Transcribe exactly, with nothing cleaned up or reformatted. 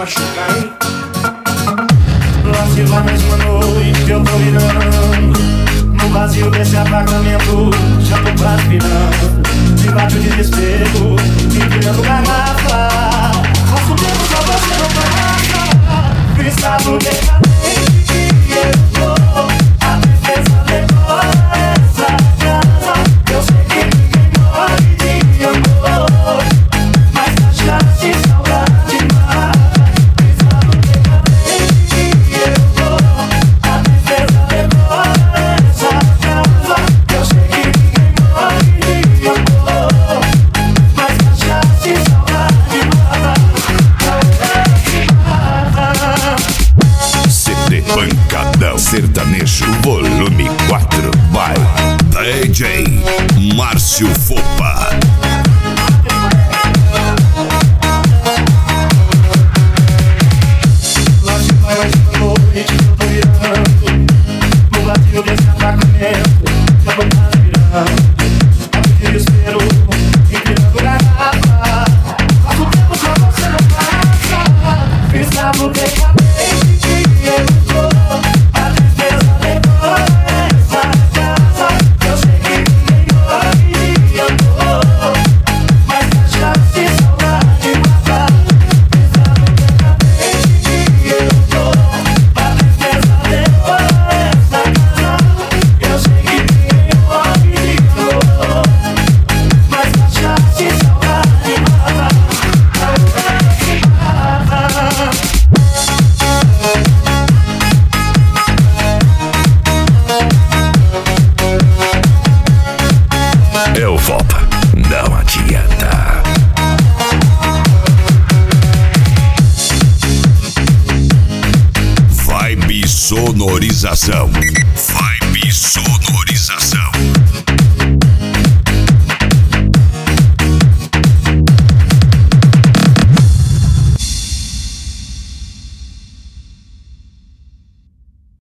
machuca, hein? Lá se vai mais uma noite que eu tô virando. No vazio desse apartamento já tô quase virando. Me bate o desespero, empilhando garrafa. Faço tempo só você não passa. Estado decadente e eu tô. A tristeza decora essa casa. Eu sei que ninguém morre de amor, mas a chance de saudade mata. Estado decadente e eu tô. A tristeza decora essa casa. Eu sei que ninguém morre de amor, mas a chance de saudade mata. C D Pancadão Sertanejo Volume quatro by D J Márcio Fopa. Lá se vai mais uma noite que eu tô virando. No vazio desse apartamento já tô quase virando. Bate o desespero, empilhando garrafa. Faço tempo só você não passa. Estado decadente e eu tô. A tristeza decora essa casa. Eu sei que ninguém morre de amor, mas a chance de saudade mata. Estado decadente e eu tô. A tristeza decora essa casa. Eu sei que ninguém morre de amor, mas a chance de saudade mata. É o Fopa, não adianta. Vibe sonorização. Vibe sonorização.